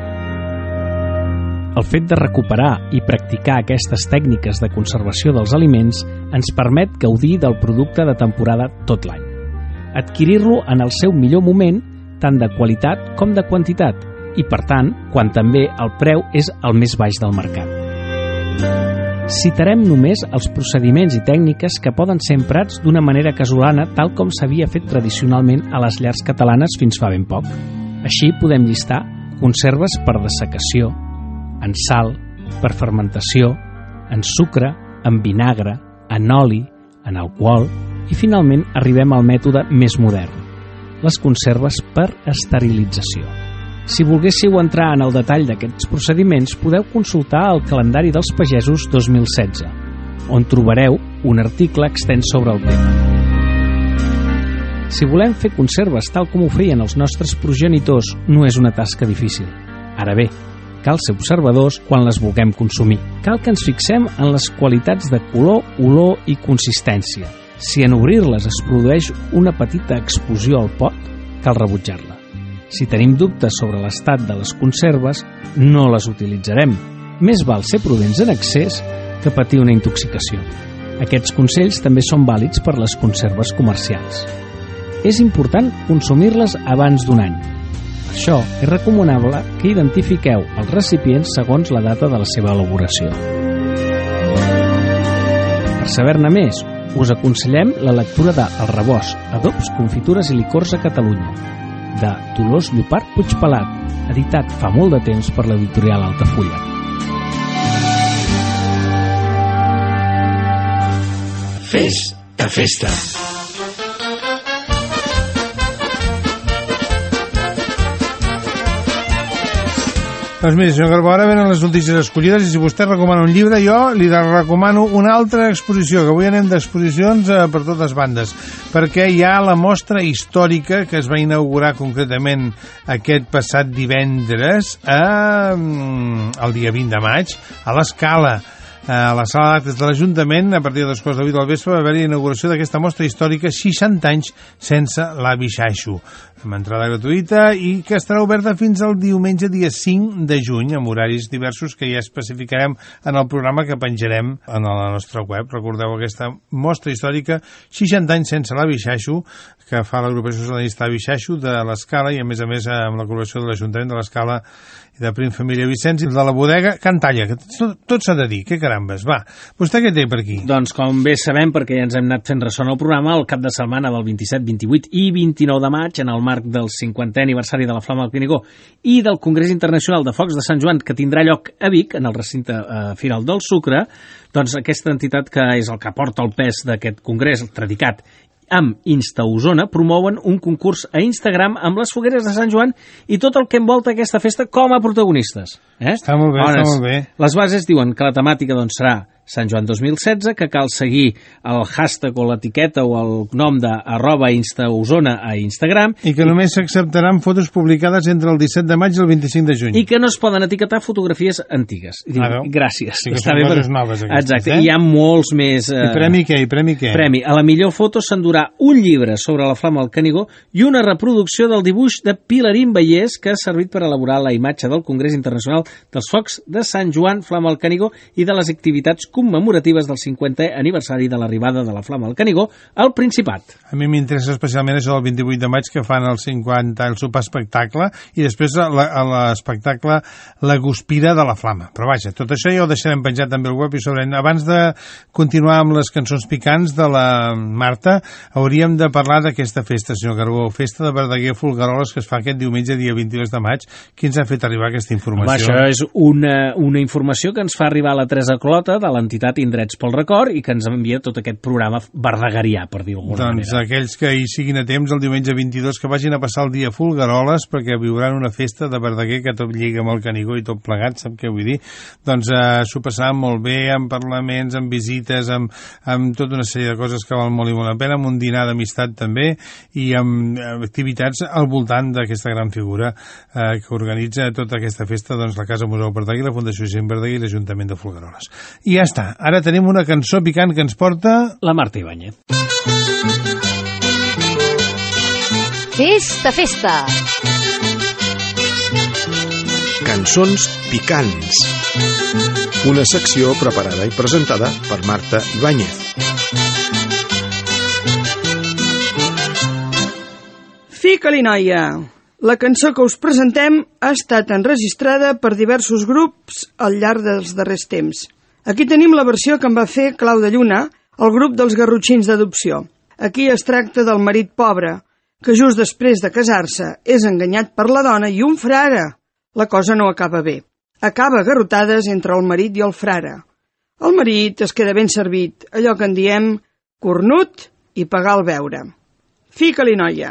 El fet de recuperar i practicar aquestes tècniques de conservació dels aliments ens permet gaudir del producte de temporada tot l'any. Adquirir-lo en el seu millor moment, tant de qualitat com de quantitat, i, per tant, quan també el preu és el més baix del mercat. Citarem només els procediments i tècniques que poden ser emprats d'una manera casolana tal com s'havia fet tradicionalment a les llars catalanes fins fa ben poc. Així podem llistar conserves per dessecació, en sal, per fermentació, en sucre, en vinagre, en oli, en alcohol i finalment arribem al mètode més modern, les conserves per esterilització. Si volguéssiu entrar en el detall d'aquests procediments, podeu consultar el calendari dels pagesos dos mil setze, on trobareu un article extens sobre el tema. Si volem fer conserves tal com ho feien els nostres progenitors, no és una tasca difícil. Ara bé, cal ser observadors quan les vulguem consumir. Cal que ens fixem en les qualitats de color, olor i consistència. Si en obrir-les es produeix una petita explosió al pot, cal rebutjar-la. Si tenim dubtes sobre l'estat de les conserves, no les utilitzarem. Més val ser prudents en excés que patir una intoxicació. Aquests consells també són vàlids per les conserves comercials. És important consumir-les abans d'un any. Per això és recomanable que identifiqueu els recipients segons la data de la seva elaboració. Per saber-ne més, us aconsellem la lectura de El rebost, adobs, confitures i licors a Catalunya, de Dolors Llopart Puigpelat, editat fa molt de temps per l'editorial Altafulla. Festa, festa. Doncs mira, senyor Carbó, ara venen les notícies escollides i si vostè recomana un llibre, jo li recomano una altra exposició, que avui anem d'exposicions eh, per totes bandes, perquè hi ha la mostra històrica que es va inaugurar concretament aquest passat divendres, eh, el dia vint de maig, a l'Escala. a la sala d'actes de l'Ajuntament, a partir de dos quarts de vuit del vespre, va haver-hi inauguració d'aquesta mostra històrica seixanta anys sense l'avi Xaixo, amb entrada gratuïta i que estarà oberta fins al diumenge dia cinc de juny, amb horaris diversos que ja especificarem en el programa que penjarem a la nostra web. Recordeu aquesta mostra històrica seixanta anys sense l'avi Xaixo, que fa l'agrupació socialista Avi Xaixo de l'Escala i a més a més amb la col·laboració de l'Ajuntament de l'Escala i de Prim Família Vicenç i de la bodega Cantalla, que tot, tot s'ha de dir, que carambes. Va, vostè què té per aquí? Doncs com bé sabem, perquè ja ens hem anat fent ressò en el programa, el cap de setmana del vint-i-set, vint-i-vuit i vint-i-nou de maig, en el marc del cinquantè aniversari de la Flama del Canigó i del Congrés Internacional de Focs de Sant Joan, que tindrà lloc a Vic, en el recinte eh, Firal del Sucre, doncs aquesta entitat que és el que porta el pes d'aquest congrés, el Tradicat, amb Insta Osona, promouen un concurs a Instagram amb les fogueres de Sant Joan i tot el que envolta aquesta festa com a protagonistes. Eh? Està molt bé, Bones. està molt bé. Les bases diuen que la temàtica doncs, serà Sant Joan dos mil setze, que cal seguir el hashtag o l'etiqueta o el nom de arroba instaosona a Instagram. I que només s'acceptaran fotos publicades entre el disset de maig i el vint-i-cinc de juny. I que no es poden etiquetar fotografies antigues. I dic, ah, gràcies. Sí que són bé, coses però... noves, aquestes. Exacte, eh? hi ha molts més... Eh... I premi què? I premi què? Premi. A la millor foto s'endurà un llibre sobre la Flama del Canigó i una reproducció del dibuix de Pilarín Vallès que ha servit per elaborar la imatge del Congrés Internacional dels Focs de Sant Joan, Flama del Canigó i de les activitats commemoratives del cinquantè aniversari de l'arribada de la Flama del Canigó al Principat. A mi m'interessa especialment això del vint-i-vuit de maig, que fan el cinquanta, el sopar espectacle, i després l'espectacle La Guspira de la Flama. Però vaja, tot això ja ho deixarem penjat també al web i sobre... Abans de continuar amb les cançons picants de la Marta, hauríem de parlar d'aquesta festa, senyor Carbó, festa de Verdaguer Folgueroles, que es fa aquest diumenge, dia vint-i-dos de maig. Qui ens ha fet arribar aquesta informació? Home, això és una, una informació que ens fa arribar la Teresa Clota, de l'entitat Indrets pel Record, i que ens envia tot aquest programa verdegarià, per dir-ho d'alguna doncs manera. Aquells que hi siguin a temps el diumenge vint-i-dos, que vagin a passar el dia Folgueroles, perquè viuran una festa de Verdaguer que tot lliga amb el Canigó i tot plegat, sap què vull dir? Doncs eh, s'ho passaran molt bé, amb parlaments, amb visites, amb, amb tota una sèrie de coses que val molt i molt la pena, amb un dinar d'amistat també, i amb, amb activitats al voltant d'aquesta gran figura eh, que organitza tota aquesta festa, doncs la Casa Museu Verdaguer, la Fundació Gent Verdaguer i l'Ajuntament de Folgueroles. I ja està, ara tenim una cançó picant que ens porta... La Marta Ibáñez. Festa, festa! Cançons picants. Una secció preparada i presentada per Marta Ibáñez. Fica-li, noia! La cançó que us presentem ha estat enregistrada per diversos grups al llarg dels darrers temps. Aquí tenim la versió que en va fer Clau de Lluna, el grup dels Garrotxins d'Adopció. Aquí es tracta del marit pobre, que just després de casar-se és enganyat per la dona i un frare. La cosa no acaba bé. Acaba a garrotades entre el marit i el frare. El marit es queda ben servit, allò que en diem cornut i pagar el beure. Fica-li, noia!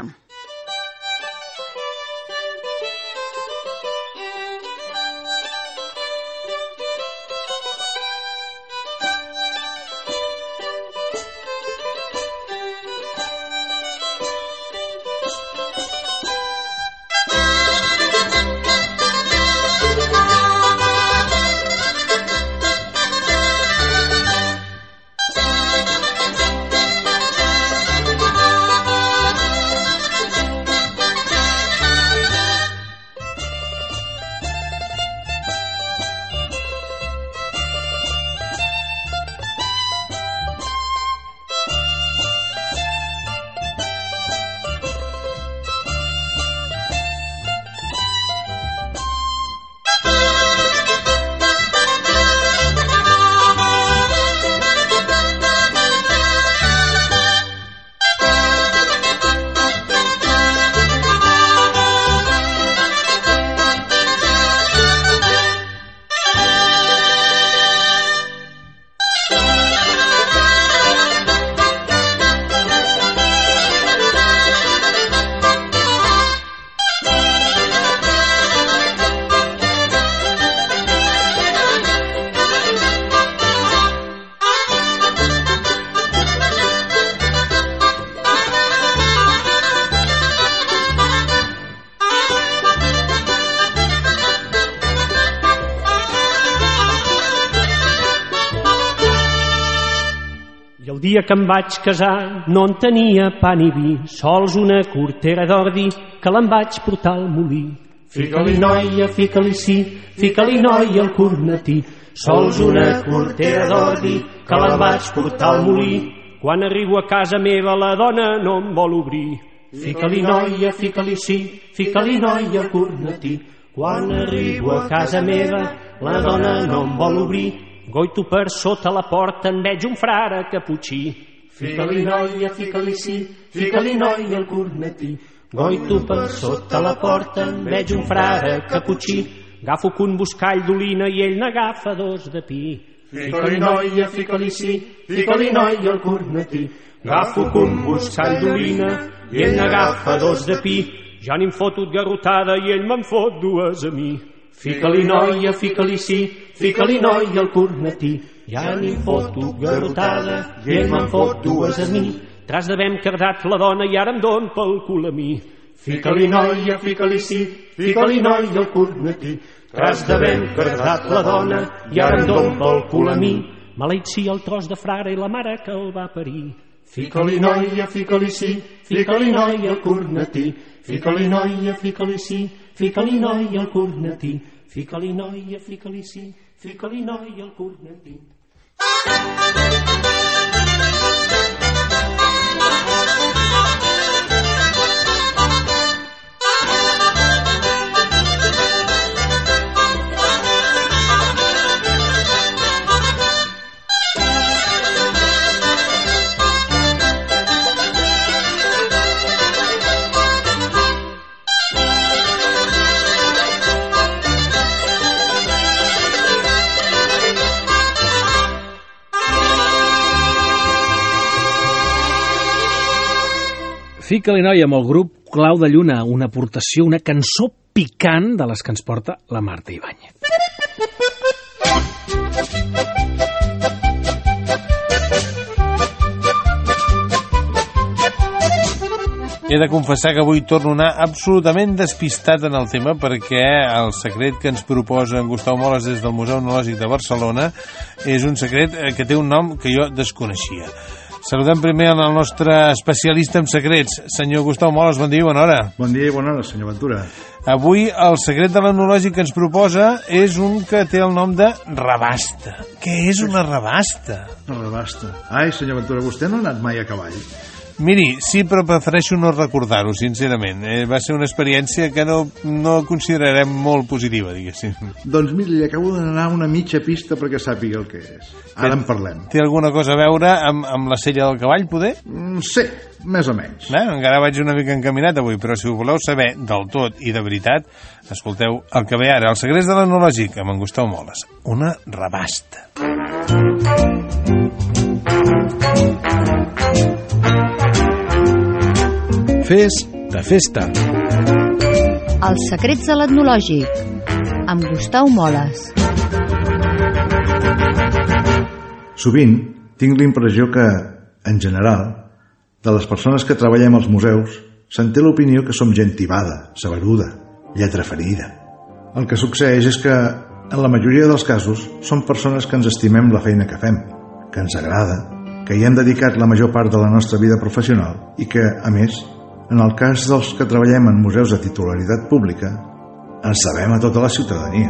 dia que em vaig casar no en tenia pa ni vi, sols una cortera d'ordi que l'en vaig portar al molí. Fica-li, noia, fica-li sí, fica-li, noia, el cornetí, sols una cortera d'ordi que l'en vaig portar al molí. Quan arribo a casa meva la dona no em vol obrir. Fica-li, noia, fica-li sí, fica-li, noia, el cornetí. Quan arribo a casa meva la dona no em vol obrir. Goito per sota la porta en veig un frare caputxí. Fica-li, noia, fica-li sí, fica-li, noia, el cornetí. Goito per sota la porta en veig un frare caputxí. Agafo un buscall d'olina i ell n'agafa dos de pi. Fica-li, noia, fica-li sí, fica-li, noia, el cornetí. Agafo un buscall d'olina i ell n'agafa dos de pi. Ja n'hem fotut garrotada i ell me'n fot dues a mi. Fica-li, noia, fica-li sí, fica-li, noia, el cornetí. Ja n'hem fotut garrotada i ell me'n fot dues a mi. Tras d'haver cardat la dona i ara em don pel cul a mi. Fica-li, noia, fica-li sí, fica-li, noia, el cornetí. Tras d'haver cardat la dona i ara em don pel cul a mi. Maleït sia el tros de frare i la mare que el va parir. Fica-li, noia, fica-li sí, fica-li, noia, el cornetí. Fica-li, noia, fica-li sí, fica-li, noia, el cornetí. Fica-li, noia, fica-li sí, fica-li, noia, el cornetí. Fica-li, noia, amb el grup Clau de Lluna, una aportació, una cançó picant de les que ens porta la Marta Ibáñez. He de confessar que avui torno a anar absolutament despistat en el tema perquè el secret que ens proposa en Gustau Moles des del Museu Etnològic de Barcelona és un secret que té un nom que jo desconeixia. Saludem primer el nostre especialista en secrets, senyor Gustau Moles, bon dia i bona hora. Bon dia i bona hora, senyor Ventura. Avui el secret de l'etnològic que ens proposa és un que té el nom de rabasta. Què és una rabasta? Una rabasta. Ai, senyor Ventura, vostè no ha anat mai a cavall? Miri, sí, però prefereixo no recordar-ho, sincerament. Eh, va ser una experiència que no, no considerarem molt positiva, diguéssim. Doncs miri, li acabo d'anar una mitja pista perquè sàpiga el que és. Ara en parlem. Té alguna cosa a veure amb, amb la sella del cavall, poder? Mm, sí, més o menys. Eh, encara vaig una mica encaminat avui, però si ho voleu saber del tot i de veritat, escolteu el que ve ara, el secret de l'etnològic, amb en Gustau Moles. Una rabasta. Fes de festa. Els secrets de l'etnològic, amb Gustau Moles. Sovint tinc l'impressió que, en general, de les persones que treballem als museus, se'n té l'opinió que som gent tibada, saberuda, lletra ferida. El que succeeix és que, en la majoria dels casos, som persones que ens estimem la feina que fem, que ens agrada, que hi hem dedicat la major part de la nostra vida professional i que, a més, en el cas dels que treballem en museus de titularitat pública, ens sabem a tota la ciutadania.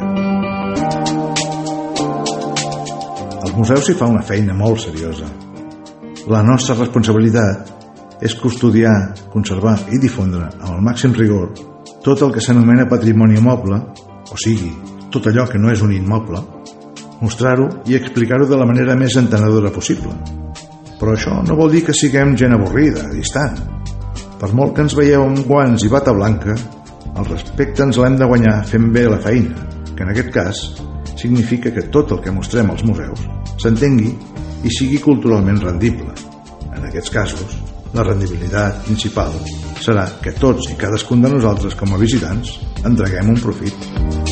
Als museus s'hi fa una feina molt seriosa. La nostra responsabilitat és custodiar, conservar i difondre amb el màxim rigor tot el que s'anomena patrimoni immoble, o sigui, tot allò que no és un immoble, mostrar-ho i explicar-ho de la manera més entenedora possible. Però això no vol dir que siguem gent avorrida, distant. Per molt que ens veieu amb guants i bata blanca, el respecte ens l'hem de guanyar fent bé la feina, que en aquest cas significa que tot el que mostrem als museus s'entengui i sigui culturalment rendible. En aquests casos, la rendibilitat principal serà que tots i cadascun de nosaltres com a visitants en traguem un profit.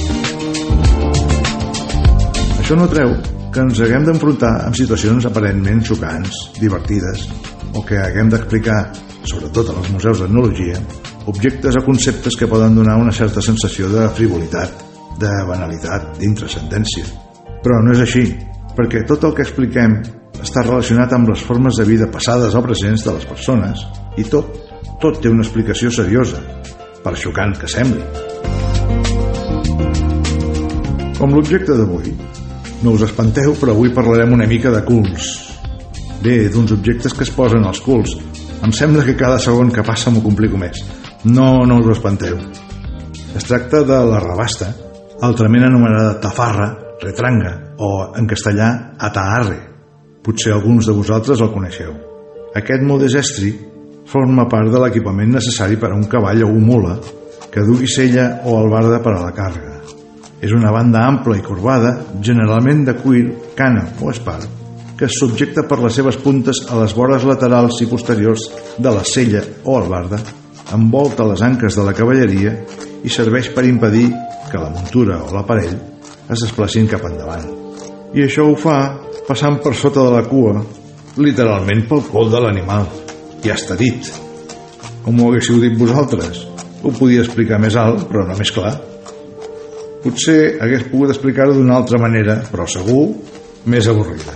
Això no treu que ens haguem d'enfrontar amb situacions aparentment xocants, divertides, o que haguem d'explicar, sobretot en els museus d'etnologia, objectes o conceptes que poden donar una certa sensació de frivolitat, de banalitat, d'intranscendència. Però no és així, perquè tot el que expliquem està relacionat amb les formes de vida passades o presents de les persones i tot, tot té una explicació seriosa, per xocant que sembli. Com l'objecte d'avui, no us espanteu, però avui parlarem una mica de culs. Bé, d'uns objectes que es posen als culs. Em sembla que cada segon que passa m'ho complico més. No, no us espanteu. Es tracta de la rabasta, altrament anomenada tafarra, retranga, o en castellà ataarre. Potser alguns de vosaltres el coneixeu. Aquest modest estri forma part de l'equipament necessari per a un cavall o un mula que dugui sella o albarda per a la càrrega. És una banda ampla i corbada, generalment de cuir, cana o espart, que es subjecta per les seves puntes a les vores laterals i posteriors de la sella o albarda, envolta les anques de la cavalleria i serveix per impedir que la muntura o l'aparell es desplacin cap endavant. I això ho fa passant per sota de la cua, literalment pel col de l'animal. Ja està dit. Com ho haguéssiu dit vosaltres? Ho podia explicar més alt, però no més clar. Potser hagués pogut explicar-ho d'una altra manera, però segur més avorrida.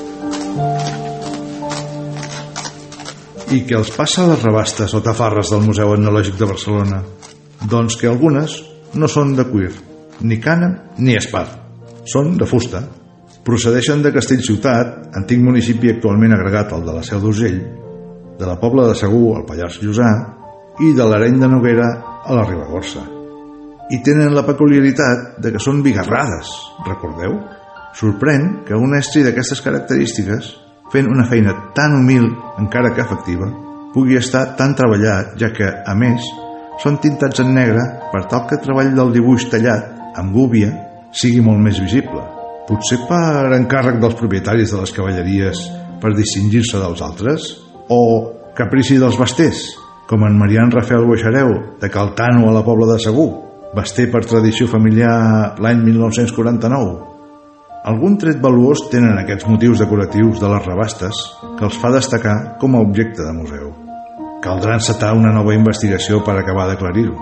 I què els passa a les rabastes o tafarres del Museu Etnològic de Barcelona? Doncs que algunes no són de cuir, ni cana ni espart. Són de fusta. Procedeixen de Castellciutat, antic municipi actualment agregat al de la Seu d'Urgell, de la Pobla de Segur, al Pallars Jussà, i de l'Areny de Noguera, a la Ribagorça. I tenen la peculiaritat de que són bigarrades, recordeu? Sorprèn que un estri d'aquestes característiques, fent una feina tan humil, encara que efectiva, pugui estar tan treballat, ja que, a més, són tintats en negre per tal que el treball del dibuix tallat, amb gúbia, sigui molt més visible. Potser per encàrrec dels propietaris de les cavalleries per distingir-se dels altres? O caprici dels basters, com en Marian Rafael Boixareu, de Caltano a la Pobla de Segur, baster per tradició familiar l'any mil nou-cents quaranta-nou. Algun tret valuós tenen aquests motius decoratius de les rabastes que els fa destacar com a objecte de museu. Caldrà encetar una nova investigació per acabar d'aclarir-ho.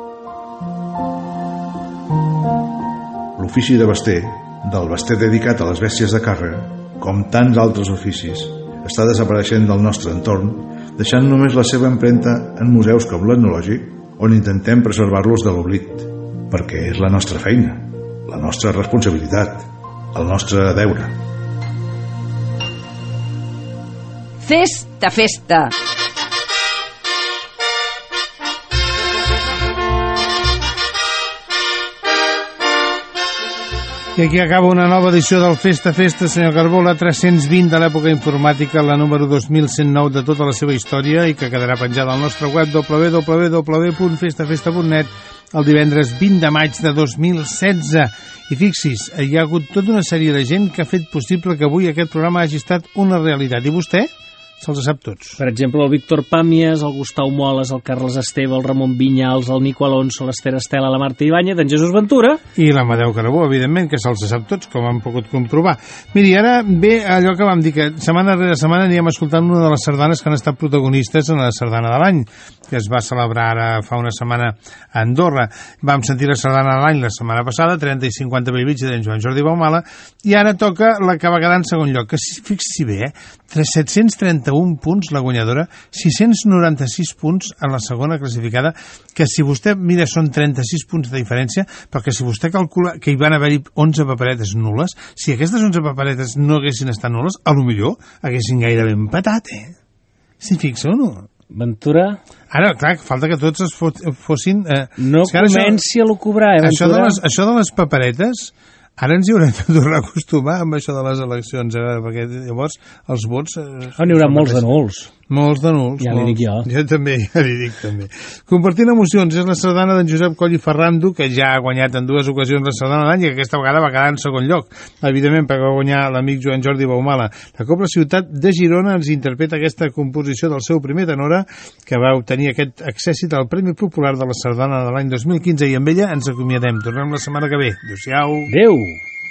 L'ofici de baster, del baster dedicat a les bèsties de càrrega, com tants altres oficis, està desapareixent del nostre entorn, deixant només la seva empremta en museus com l'Etnològic, on intentem preservar-los de l'oblit, perquè és la nostra feina, la nostra responsabilitat, el nostre deure. Festa, festa! I aquí acaba una nova edició del Festa Festa, senyor Carbó, la tres-cents vint de l'època informàtica, la número dos mil cent nou de tota la seva història i que quedarà penjada al nostre web w w w punt festa festa punt net el divendres vint de maig de dos mil setze. I fixi's, hi ha hagut tota una sèrie de gent que ha fet possible que avui aquest programa hagi estat una realitat. I vostè se'ls sap tots. Per exemple, el Víctor Pàmies, el Gustau Moles, el Carles Esteve, el Ramon Vinyals, el Nico Alonso, l'Ester Estela, la Marta Ibáñez, en Jesús Ventura... I l'Amadeu Carbó, evidentment, que se'ls sap tots, com han pogut comprovar. Miri, ara ve allò que vam dir, que setmana rere setmana anirem escoltant una de les sardanes que han estat protagonistes en la sardana de l'any, que es va celebrar ara fa una setmana a Andorra. Vam sentir la sardana de l'any la setmana passada, trenta i cinquanta Bellvitge d'en Joan Jordi Baumala, i ara toca la que va quedar en segon lloc, que fixi bé, eh? set-cents trenta-un punts la guanyadora, sis-cents noranta-sis punts en la segona classificada, que si vostè mira són trenta-sis punts de diferència, perquè si vostè calcula que hi van haver-hi onze paperetes nul·les, si aquestes onze paperetes no haguessin estat nul·les, a lo millor haguessin gairebé empatat, eh? Si fixa o no? Ventura... Ara, clar, falta que tots es fossin... Eh, no comenci això, a lucubrar, eh, això de, les, això de les paperetes... Ara ens hi haurem de tornar a acostumar amb això de les eleccions, eh? Perquè llavors els vots... Eh, oh, n'hi haurà molts de nuls. Molts de nuls. Ja molts. Li dic jo. Jo també, ja li dic també. Compartint emocions, és la sardana d'en Josep Coll i Ferrando, que ja ha guanyat en dues ocasions la sardana de l'any i que aquesta vegada va quedar en segon lloc. Evidentment, perquè va guanyar l'amic Joan Jordi Baumala. La Cobla Ciutat de Girona ens interpreta aquesta composició del seu primer tenora, que va obtenir aquest accèssit al Premi Popular de la Sardana de l'any dos mil quinze, i amb ella ens acomiadem. Tornem la setmana que ve. Adéu-siau. Adéu.